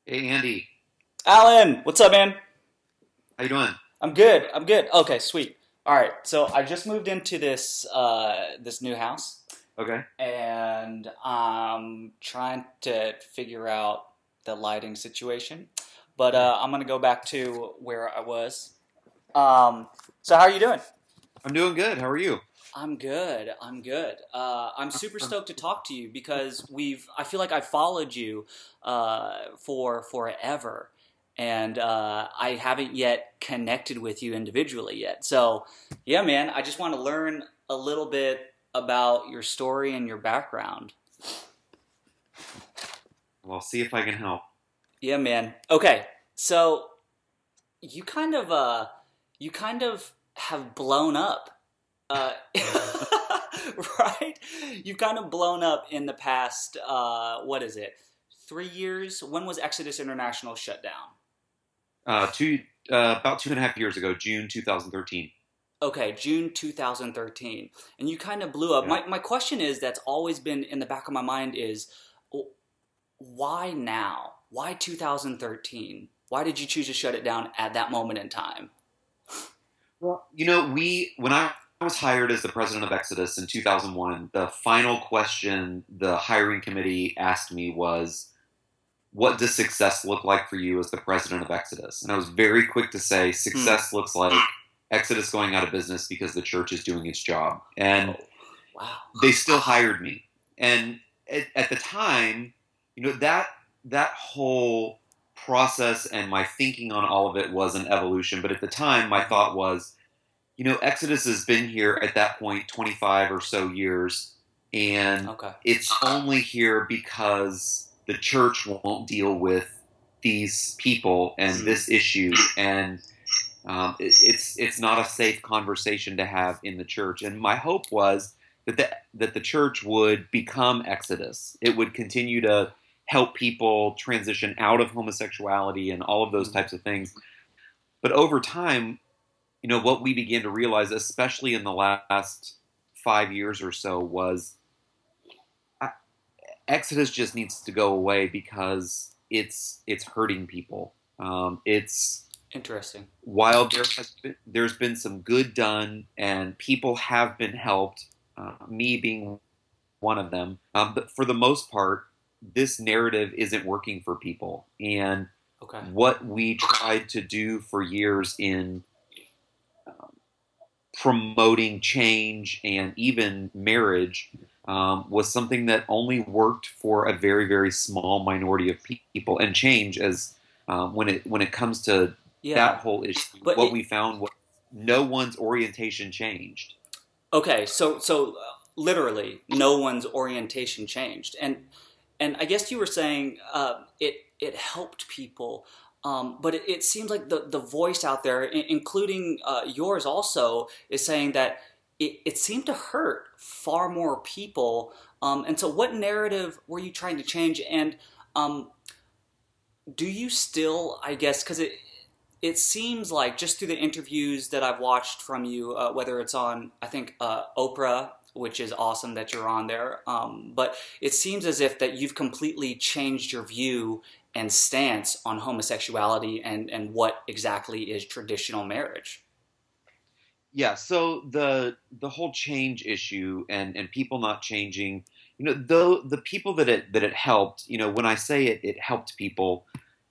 Hey Andy, Alan, what's up, man? how you doing? I'm good. I'm good. Okay, sweet. All right, so I just moved into this new house, Okay. and I'm trying to figure out the lighting situation. But I'm gonna go back to where I was. Um, so how are you doing? I'm doing good. How are you? I'm good. I'm good. I'm super stoked to talk to you because I feel like I followed you for forever, and I haven't yet connected with you individually yet. So, yeah, man, I just want to learn a little bit about your story and your background. Well, I'll see if I can help. Yeah, man. Okay, so you kind of uh, you kind of have blown up. Uh, right? You've kind of blown up in the past, what is it, 3 years? When was Exodus International shut down? Two about 2.5 years ago, June 2013. Okay, June 2013. And you kind of blew up. Yeah. My question is, that's always been in the back of my mind is, why now? Why 2013? Why did you choose to shut it down at that moment in time? Well, we when I was hired as the president of Exodus in 2001, the final question the hiring committee asked me was, "What does success look like for you as the president of Exodus?" And I was very quick to say, Hmm. "Success looks like Exodus going out of business because the church is doing its job." And Oh, wow. they still hired me. And at the time, that whole process and my thinking on all of it was an evolution. But at the time, my Hmm. thought was, Exodus has been here at that point 25 or so years, and Okay. it's only here because the church won't deal with these people and Hmm. this issue, and it's not a safe conversation to have in the church. And my hope was that the church would become Exodus. It would continue to help people transition out of homosexuality and all of those Hmm. types of things. But over time, what we began to realize, especially in the last 5 years or so, was uh, Exodus just needs to go away because it's hurting people. It's Interesting. while there's been some good done and people have been helped, me being one of them. But for the most part, this narrative isn't working for people. And Okay. what we tried to do for years in promoting change and even marriage was something that only worked for a very, very small minority of people. And change, as when it comes to that Yeah. whole issue, But what it, we found was no one's orientation changed. Okay, so literally, no one's orientation changed, and I guess you were saying it helped people, but it seems like the voice out there, including yours also, is saying that it seemed to hurt far more people. And so, what narrative were you trying to change? And um, do you still, I guess, because it seems like just through the interviews that I've watched from you, whether it's on, I think, Oprah, which is awesome that you're on there, but it seems as if that you've completely changed your view and stance on homosexuality and what exactly is traditional marriage. Yeah, so the whole change issue and people not changing, though the people that it helped, when I say it helped people,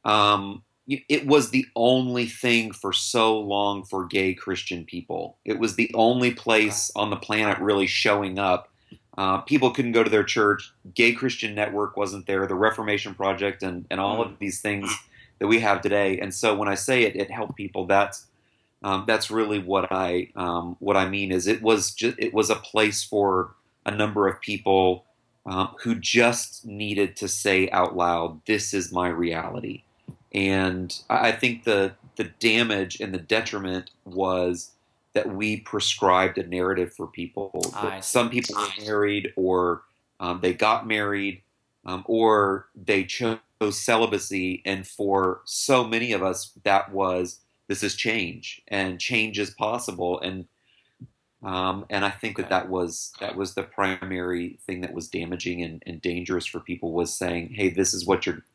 it was the only thing for so long for gay Christian people. It was the only Okay. place on the planet really showing up. People couldn't go to their church. Gay Christian Network wasn't there. The Reformation Project and all Hmm. of these things that we have today. And so when I say it helped people, that's really what I mean is it was a place for a number of people who just needed to say out loud, "This is my reality." And I think the damage and the detriment was that we prescribed a narrative for people. That I some see. people were married, or they got married, or they chose celibacy. And for so many of us, that was this is change, and change is possible. And I think that Okay. that was the primary thing that was damaging and dangerous for people, was saying, "Hey, this is what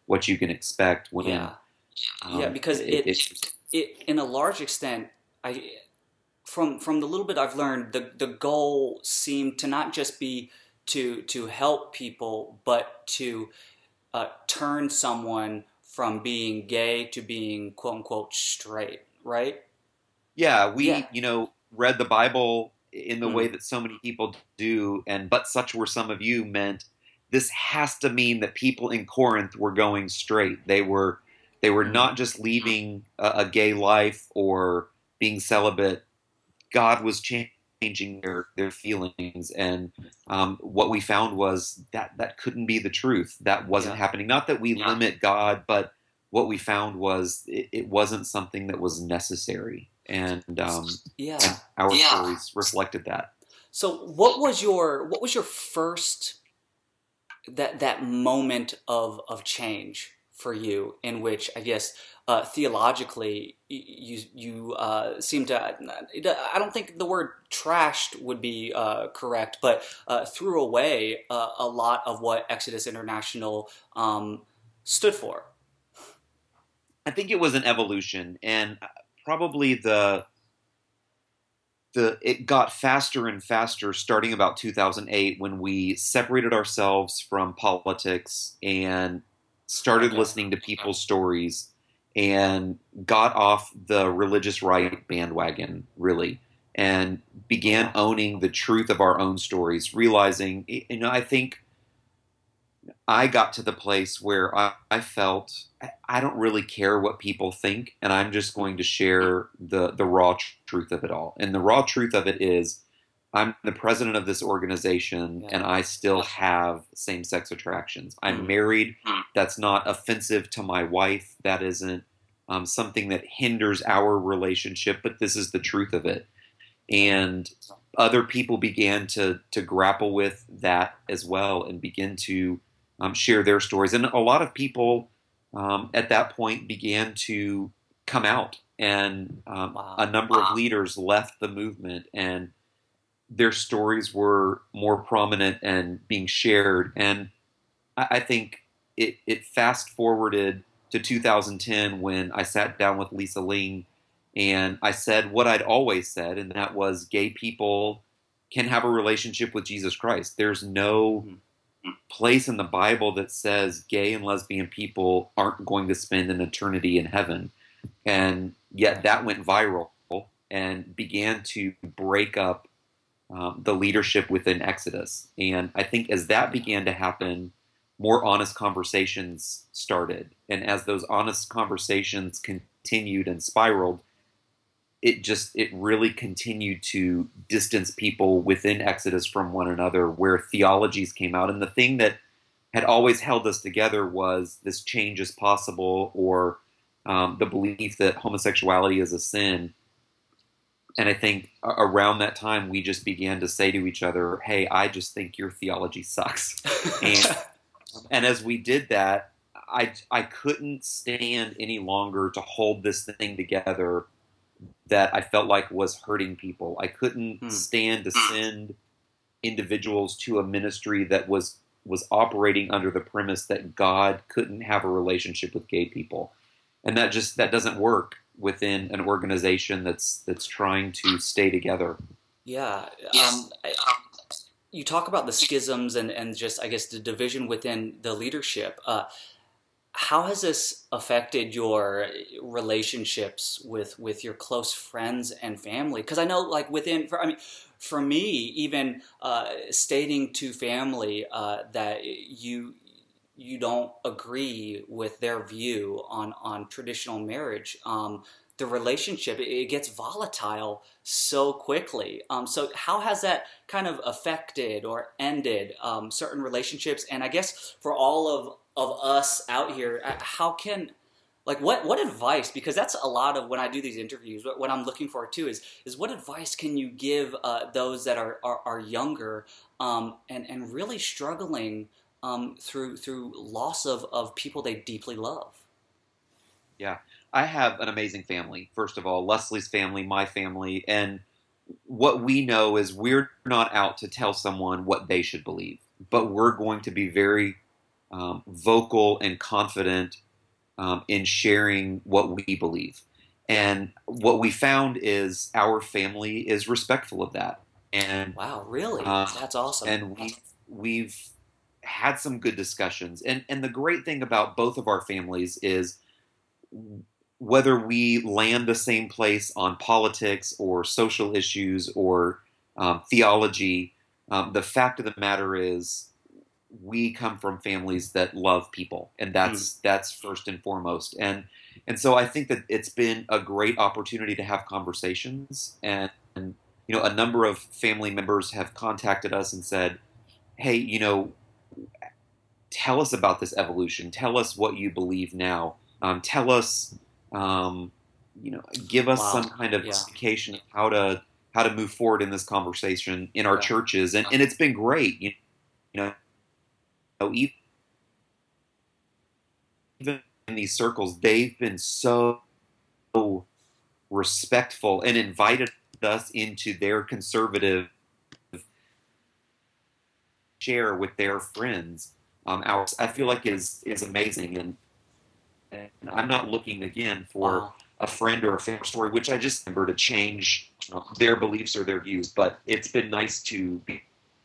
what you can expect when Yeah, yeah, because it it's it in a large extent, I from the little bit I've learned, the goal seemed to not just be to help people, but to turn someone from being gay to being quote unquote straight, right? yeah, Yeah. we, read the Bible in the way Mm, that so many people do, and but such were some of you meant this has to mean that people in Corinth were going straight. They were mm, not just leaving a gay life or being celibate. God was changing their feelings, and what we found was that that couldn't be the truth. That wasn't yeah. happening. Not that we limit God, but what we found was it wasn't something that was necessary, Yeah. and our stories reflected that. So what was your first that moment of change for you in which I guess theologically you seem to I don't think the word trashed would be correct, but threw away a lot of what Exodus International stood for. I think it was an evolution, and probably the it got faster and faster starting about 2008 when we separated ourselves from politics and started Okay. listening to people's stories and got off the religious right bandwagon really and began Yeah. owning the truth of our own stories, realizing, I think I got to the place where I felt I don't really care what people think, and I'm just going to share the raw truth of it all. And the raw truth of it is, I'm the president of this organization, Yeah. and I still have same sex attractions. I'm Mm. married. That's not offensive to my wife. That isn't something that hinders our relationship, but this is the truth of it. Yeah. And other people began to grapple with that as well and begin to share their stories. And a lot of people at that point began to come out, and a Wow. number of leaders left the movement, and their stories were more prominent and being shared. And I think it fast forwarded to 2010 when I sat down with Lisa Ling and I said what I'd always said, and that was gay people can have a relationship with Jesus Christ. There's no Mhm. place in the Bible that says gay and lesbian people aren't going to spend an eternity in heaven. And yet Right. that went viral and began to break up the leadership within Exodus. And I think as that Yeah. began to happen, more honest conversations started. And as those honest conversations continued and spiraled, it really continued to distance people within Exodus from one another, where theologies came out. And the thing that had always held us together was this change is possible, or the belief that homosexuality is a sin. And I think around that time, we just began to say to each other, "Hey, I just think your theology sucks." And and as we did that, I couldn't stand any longer to hold this thing together that I felt like was hurting people. I couldn't Hmm. stand to send individuals to a ministry that was operating under the premise that God couldn't have a relationship with gay people. And that doesn't work within an organization that's trying to stay together. Yeah. You talk about the schisms and just I guess the division within the leadership. How has this affected your relationships with your close friends and family? Because I know, like for me, even stating to family that you don't agree with their view on traditional marriage. The relationship it gets volatile so quickly. So how has that kind of affected or ended certain relationships? And I guess for all of us out here, how can like what advice? Because that's a lot of when I do these interviews. What I'm looking for too is what advice can you give those that are younger and really struggling through loss of people they deeply love? Yeah. I have an amazing family. First of all, Leslie's family, my family, and what we know is we're not out to tell someone what they should believe, but we're going to be very vocal and confident in sharing what we believe. And what we found is our family is respectful of that. And Wow, really? uh, That's awesome. we've had some good discussions. And the great thing about both of our families is whether we land the same place on politics or social issues or theology, the fact of the matter is we come from families that love people, and Mm. that's first and foremost. And so I think that it's been a great opportunity to have conversations, and a number of family members have contacted us and said, "Hey, tell us about this evolution. Tell us what you believe now. Tell us, um, give us some Wow. kind of Yeah. indication of how to move forward in this conversation in our Yeah. churches." And it's been great. You even in these circles, they've been so respectful and invited us into their conservative share with their friends. Ours, I feel like is amazing, and I'm not looking again for Wow. a friend or a family story, which I just remember to change their beliefs or their views. But it's been nice to be.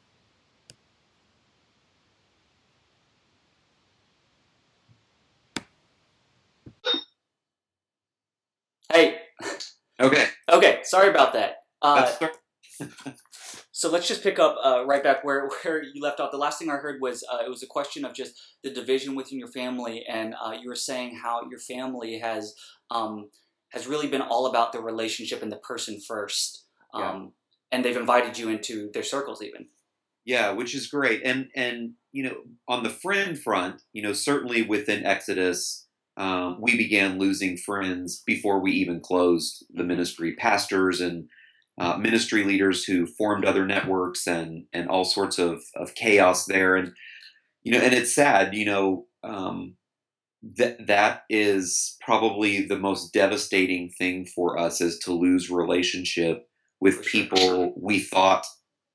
Hey. Okay, Okay. Sorry about that. that's So let's just pick up right back where you left off. The last thing I heard was it was a question of just the division within your family, and you were saying how your family has really been all about the relationship and the person first, yeah. and they've invited you into their circles even. Yeah, which is great. And on the friend front, certainly within Exodus, we began losing friends before we even closed the ministry. Pastors and ministry leaders who formed other networks and all sorts of chaos there. And it's sad. That is probably the most devastating thing for us, is to lose relationship For with sure. people we thought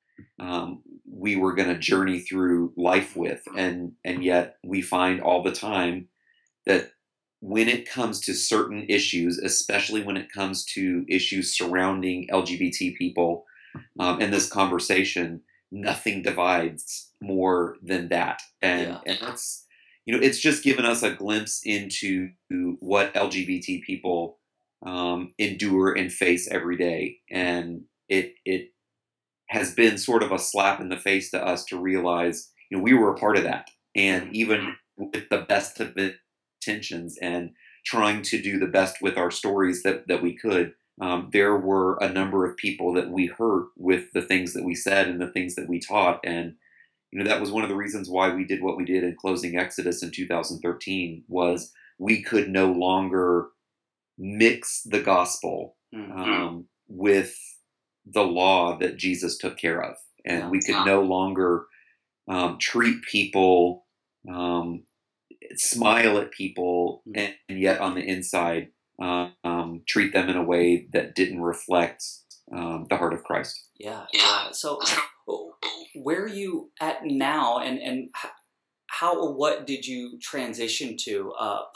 we were going to journey through life with, and yet we find all the time that when it comes to certain issues, especially when it comes to issues surrounding LGBT people, in this conversation, nothing divides more than that, and Yeah. and that's it's just given us a glimpse into what LGBT people endure and face every day, and it has been sort of a slap in the face to us to realize, we were a part of that. And Mhm. even with the best of intentions and trying to do the best with our stories that we could, there were a number of people that we hurt with the things that we said and the things that we taught. And, that was one of the reasons why we did what we did in closing Exodus in 2013, was we could no longer mix the gospel Mhm. with the law that Jesus took care of, and Yeah. we could no longer treat people, um, smile at people, Mhm. and yet on the inside treat them in a way that didn't reflect the heart of Christ. Yeah. Yeah. So where are you at now, and how or what did you transition to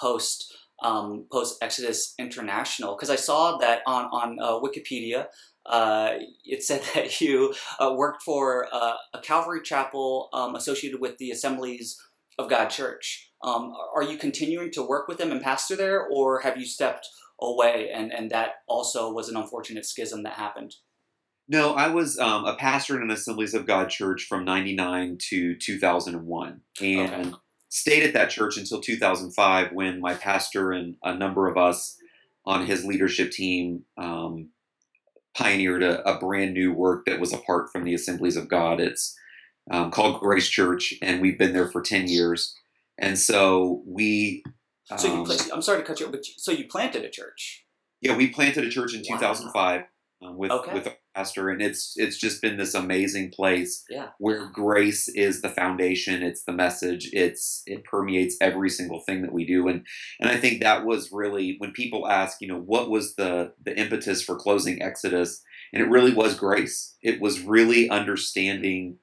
post Exodus International? Because I saw that on Wikipedia, it said that you worked for a Calvary Chapel associated with the Assemblies of God Church. Are you continuing to work with them and pastor there, or have you stepped away, and that also was an unfortunate schism that happened? No, I was a pastor in an Assemblies of God church from '99 to 2001, Okay. and stayed at that church until 2005, when my pastor and a number of us on his leadership team pioneered a brand new work that was apart from the Assemblies of God. It's called Grace Church, and we've been there for 10 years. And so So um, I'm sorry to cut you, but so you planted a church. yeah, we planted a church in Wow. 2005 with Okay. our pastor, and it's just been this amazing place Yeah. where grace is the foundation. It's the message. It permeates every single thing that we do, and I think that was really, when people ask, what was the impetus for closing Exodus, and it really was grace. It was really understanding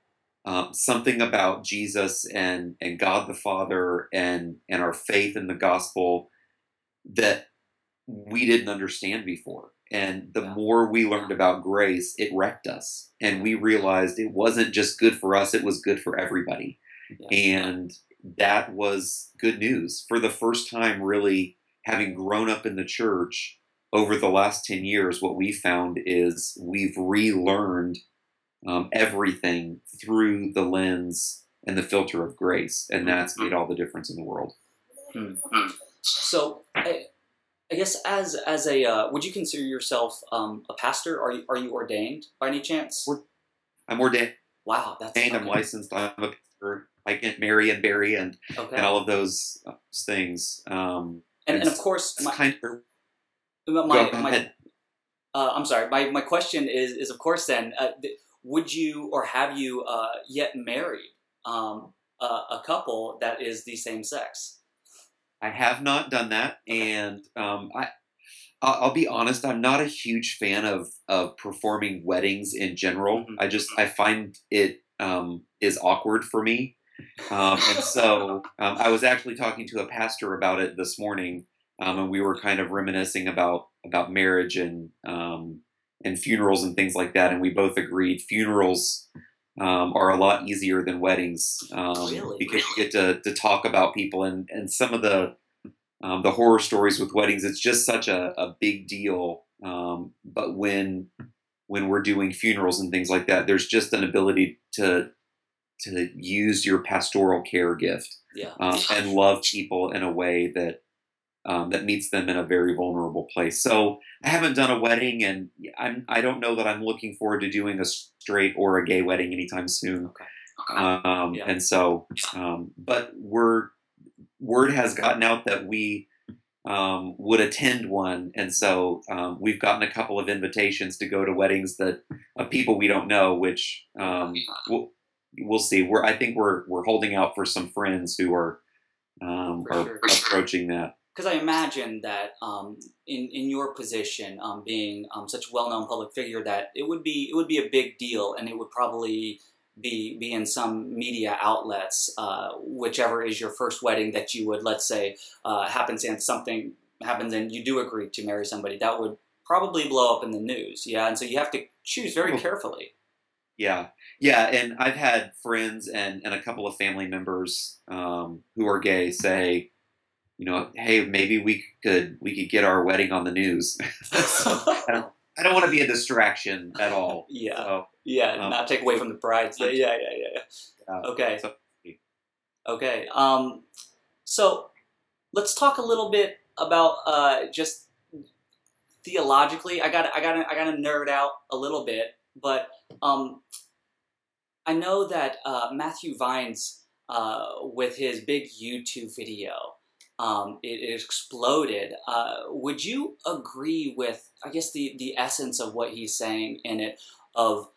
something about Jesus and God the Father and our faith in the gospel that we didn't understand before. And the Yeah. more we learned about grace, it wrecked us. And we realized it wasn't just good for us, it was good for everybody. Yeah. And that was good news. For the first time, really having grown up in the church over the last 10 years, what we found is we've relearned everything through the lens and the filter of grace. And that's made all the difference in the world. Hmm. So I guess as a would you consider yourself a pastor? Are you ordained by any chance? I'm ordained. Wow, that's Okay. I'm licensed. I'm a pastor. I can marry and bury and all of those things. And of course, I'm sorry. My question is of course then would you or have you yet married a couple that is the same sex? I have not done that, and I'll be honest. I'm not a huge fan of performing weddings in general. Mm-hmm. I find it is awkward for me, and so I was actually talking to a pastor about it this morning, and we were kind of reminiscing about marriage and funerals and things like that, and we both agreed funerals are a lot easier than weddings Really? because you get to talk about people and some of the horror stories with weddings. It's just such a big deal. But when we're doing funerals and things like that, there's just an ability to use your pastoral care gift Yeah. And love people in a way that that meets them in a very vulnerable place. So I haven't done a wedding, and I don't know that I'm looking forward to doing a straight or a gay wedding anytime soon. Okay. Yeah. And so, but word has gotten out that we would attend one, and so we've gotten a couple of invitations to go to weddings that of people we don't know, which we'll see. I think we're holding out for some friends who are approaching that. Because I imagine that in your position, being such a well-known public figure, that it would be a big deal, and it would probably be in some media outlets, whichever is your first wedding that you would, let's say, happens and something happens and you do agree to marry somebody, that would probably blow up in the news. Yeah, and so you have to choose very carefully. Yeah, and I've had friends and a couple of family members who are gay say, hey, maybe we could get our wedding on the news. So I don't want to be a distraction at all. Yeah, so, not take away from the pride. So, yeah. Okay. Okay. So let's talk a little bit about just theologically. I got to nerd out a little bit, but I know that Matthew Vines with his big YouTube video. It exploded. Would you agree with, I guess, the essence of what he's saying in it, of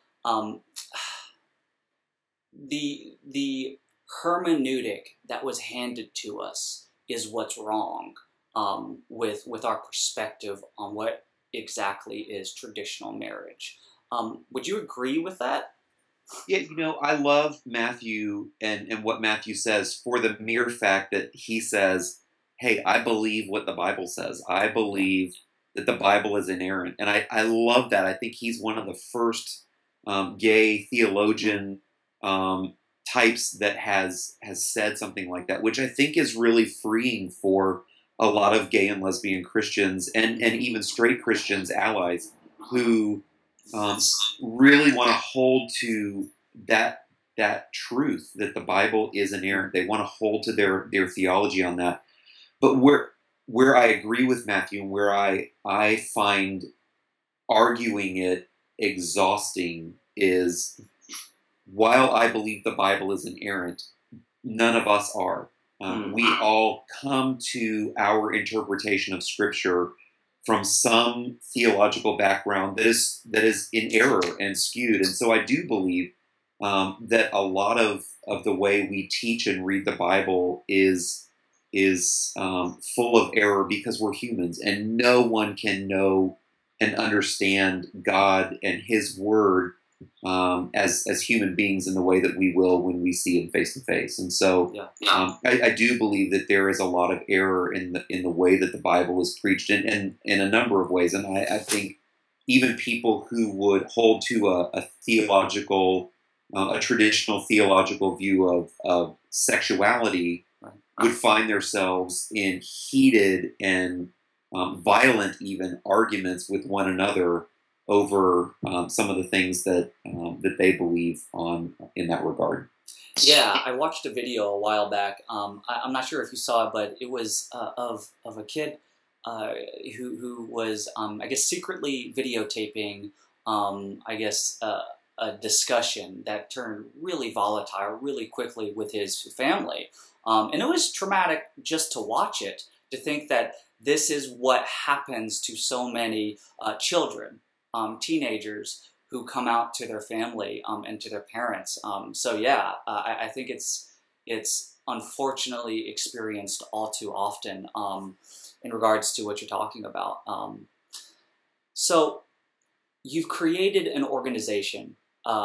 the hermeneutic that was handed to us is what's wrong with our perspective on what exactly is traditional marriage? Would you agree with that? Yeah, I love Matthew and what Matthew says for the mere fact that he says, hey, I believe what the Bible says. I believe that the Bible is inerrant. And I love that. I think he's one of the first gay theologian types that has said something like that, which I think is really freeing for a lot of gay and lesbian Christians and even straight Christians, allies, who really want to hold to that truth that the Bible is inerrant. They want to hold to their theology on that. But where I agree with Matthew and where I find arguing it exhausting is, while I believe the Bible is inerrant, none of us are. We all come to our interpretation of Scripture from some theological background that is in error and skewed. And so I do believe that a lot of the way we teach and read the Bible is full of error because we're humans, and no one can know and understand God and His Word as human beings in the way that we will when we see him face to face. And so Yeah. I do believe that there is a lot of error in the way that the Bible is preached in a number of ways. And I think even people who would hold to a theological, a traditional theological view of sexuality Right. would find themselves in heated and violent even arguments with one another over some of the things that they believe on in that regard. Yeah, I watched a video a while back. I'm not sure if you saw it, but it was of a kid uh, who was, I guess, secretly videotaping, I guess, a discussion that turned really volatile really quickly with his family. And it was traumatic just to watch it, to think that this is what happens to so many children, teenagers who come out to their family and to their parents. So yeah, I think it's unfortunately experienced all too often in regards to what you're talking about. So you've created an organization,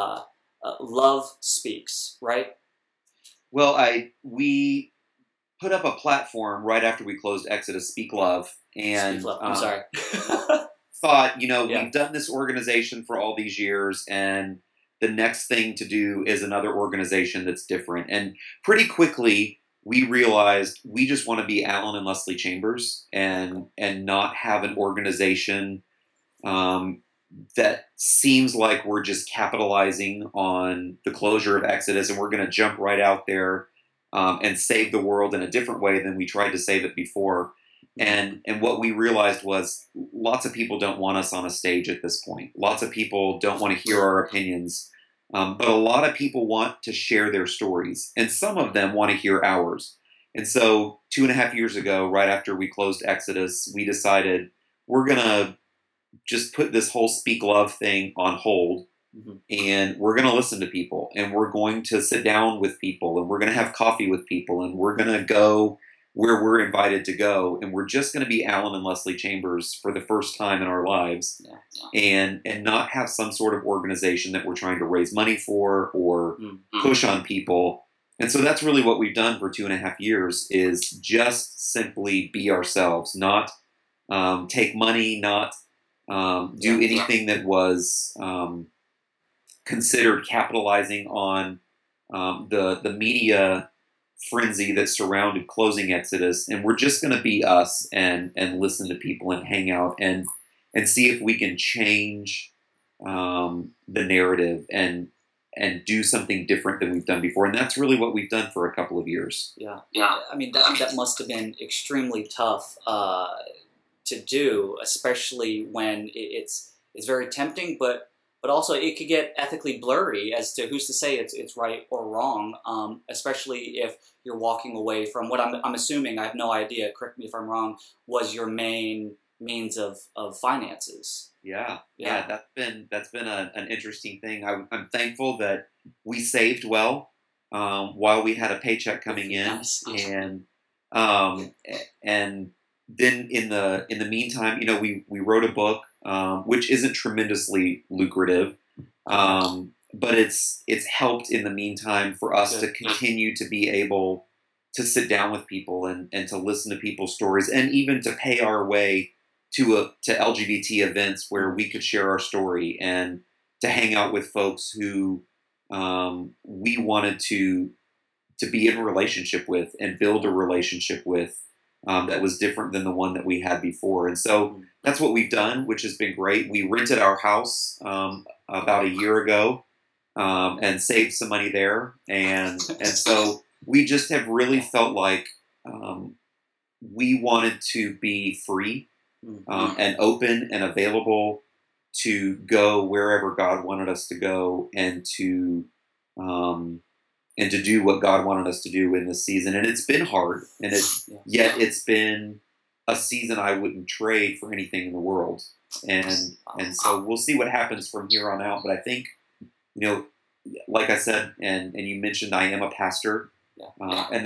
Love Speaks, right? Well, we put up a platform right after we closed Exodus, Speak Love, Speak and Love. I'm sorry. thought, Yeah. we've done this organization for all these years, and the next thing to do is another organization that's different. And pretty quickly, we realized we just want to be Alan and Leslie Chambers and not have an organization um, that seems like we're just capitalizing on the closure of Exodus and we're going to jump right out there and save the world in a different way than we tried to save it before. And what we realized was lots of people don't want us on a stage at this point. Lots of people don't want to hear our opinions, but a lot of people want to share their stories, and some of them want to hear ours. And so 2.5 years ago, right after we closed Exodus, we decided we're going to just put this whole Speak Love thing on hold, Mhm. and we're going to listen to people, and we're going to sit down with people, and we're going to have coffee with people, and we're going to go where we're invited to go, and we're just going to be Alan and Leslie Chambers for the first time in our lives, Yeah. and not have some sort of organization that we're trying to raise money for or Mm-hmm. push on people. And so that's really what we've done for 2.5 years, is just simply be ourselves, not take money, not do anything that was considered capitalizing on the media frenzy that surrounded closing Exodus, and we're just going to be us and listen to people and hang out and see if we can change the narrative and do something different than we've done before. And that's really what we've done for a couple of years. Yeah. I mean, that must have been extremely tough to do, especially when it's very tempting, but also it could get ethically blurry as to who's to say it's right or wrong, especially if you're walking away from what I'm assuming, I have no idea, correct me if I'm wrong, was your main means of finances. Yeah, that's been an interesting thing. I'm thankful that we saved well while we had a paycheck coming in, Nice. um, and then in the meantime, we wrote a book which isn't tremendously lucrative, but it's helped in the meantime for us to continue to be able to sit down with people and to listen to people's stories, and even to pay our way to LGBT events where we could share our story, and to hang out with folks who we wanted to be in a relationship with and build a relationship with that was different than the one that we had before. And so that's what we've done, which has been great. We rented our house about a year ago and saved some money there, and so we just have really felt like we wanted to be free and open and available to go wherever God wanted us to go, and to do what God wanted us to do in this season. And it's been hard, and yet it's been a season I wouldn't trade for anything in the world. And so we'll see what happens from here on out. But I think, like I said, and you mentioned, I am a pastor, and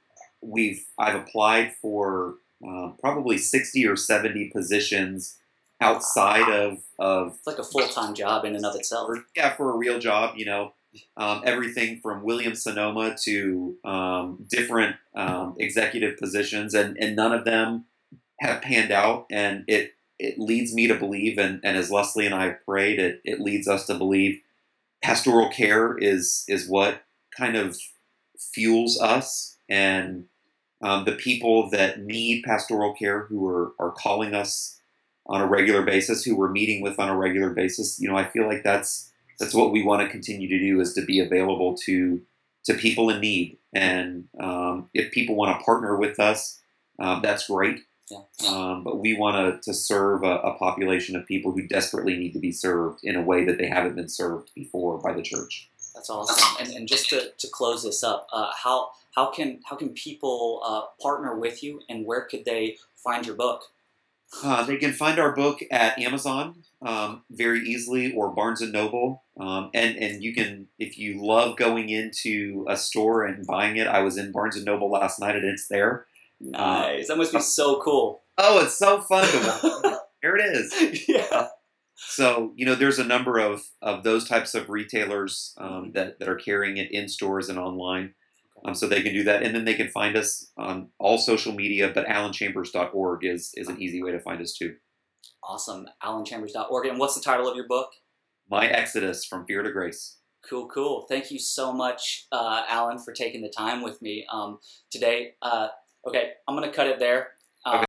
I've applied for probably 60 or 70 positions outside of It's like a full-time job in and of itself. yeah, for a real job, everything from Williams Sonoma to different executive positions, and none of them have panned out, and it leads me to believe, and as Leslie and I have prayed, it leads us to believe pastoral care is what kind of fuels us, and the people that need pastoral care who are calling us on a regular basis, who we're meeting with on a regular basis. I feel like that's what we want to continue to do, is to be available to people in need. And if people want to partner with us, that's great. Yeah. But we want to serve a population of people who desperately need to be served in a way that they haven't been served before by the church. That's awesome. And just to close this up, how can people partner with you, and where could they find your book? They can find our book at Amazon very easily, or Barnes and Noble. And you can, if you love going into a store and buying it. I was in Barnes and Noble last night, and it's there. Nice. That must be so cool. Oh, it's so fun to watch. There it is. Yeah. So, there's a number of those types of retailers that are carrying it in stores and online. So they can do that. And then they can find us on all social media, but alanchambers.org is an easy way to find us too. Awesome. alanchambers.org. And what's the title of your book? My Exodus, From Fear to Grace. Cool. Thank you so much, Alan, for taking the time with me today. Okay, I'm going to cut it there.